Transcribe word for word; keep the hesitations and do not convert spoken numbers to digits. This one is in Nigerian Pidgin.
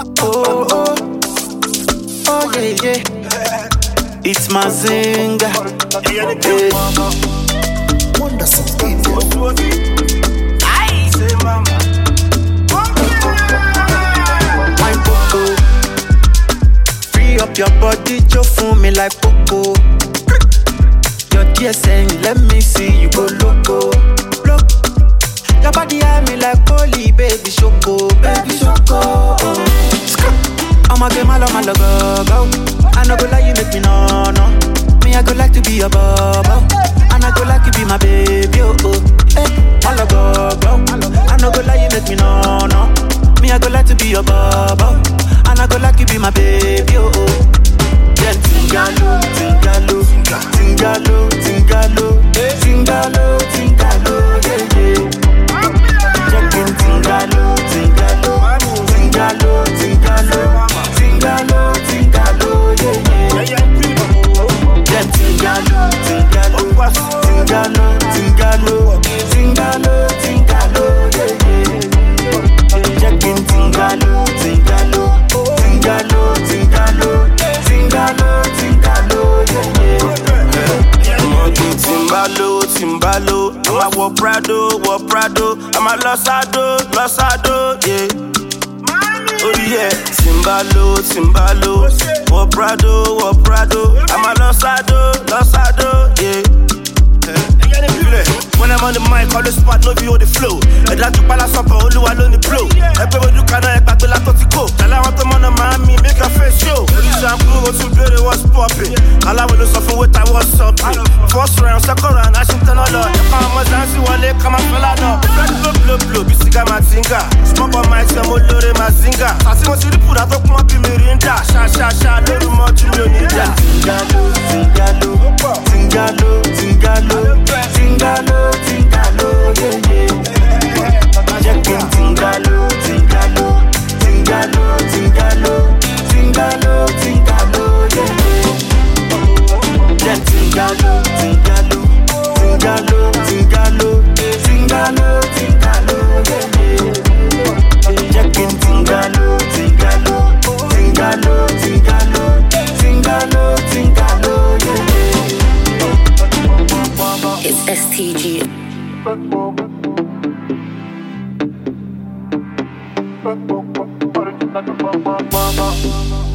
Oh, oh, oh, yeah, yeah. It's Mazinga. Yeah. My Poco, free up your body, just for me like Poco. Your dear saying, let me see you go loco. Look, your body eye me like Polly, baby Shoko, baby Shoko. I'ma get my love, my love, go, go. I no go like you make me no, no. Me, I go like to be your bubble. And I go like you be my baby, oh, oh. Hey, my love, go, go. I no go like you make me no, no. Me, I go like to be your bubble. And I go like you be my baby, oh, oh. Then Tingalo, Tingalo, Tingalo, Tingalo, Tingalo, Tingalo, yeah, yeah. Checking Tingalo, Tingalo, Tingalo, Tingalo, Tingalo, Tingalo, yeah, yeah. Then Tingalo, Tingalo, Tingalo, Tingalo, Tingalo, Tingalo, yeah, yeah. Checking Tingalo, Tingalo, Tingalo, Tingalo, Tingalo, Tingalo, yeah, yeah. Timbalo, Timbalo, I'm a war Prado, war Prado, I'm a Losado, Losado, yeah. Oh yeah, Timbalo, Timbalo, war Prado, war Prado, I'm a Losado, Losado, yeah. When I'm on the mic, all the spot, no view, the flow. I like to balance up, all the one on the blow. Everybody you can I back to la Totico. Tell I want the man of Miami, make a face show. This shampoo, what's too good, it was popping. All I will do something with I was something. First round, second round, I should tell all that. Come on, dance, you want to come and fell out. Blow, blow, blow, you see, I'm a singer. Smoke on my time, all the mazinga. I see what you put out of my pimirinda. Sha, sha, sha, little more to you need that. Tingalo, Tingalo, Tingalo, Tingalo, Tingalo. Tingalo, yeah, yeah. Checking Tingalo, Tingalo, Tingalo, Tingalo, Tingalo, Tingalo, yeah, yeah. Tingalo, Tingalo, Tingalo, Tingalo, Tingalo, Tingalo, yeah, yeah. Checking Tingalo, Tingalo, Tingalo, Tingalo, Tingalo, Tingalo, yeah, yeah. It's S T G. Mama.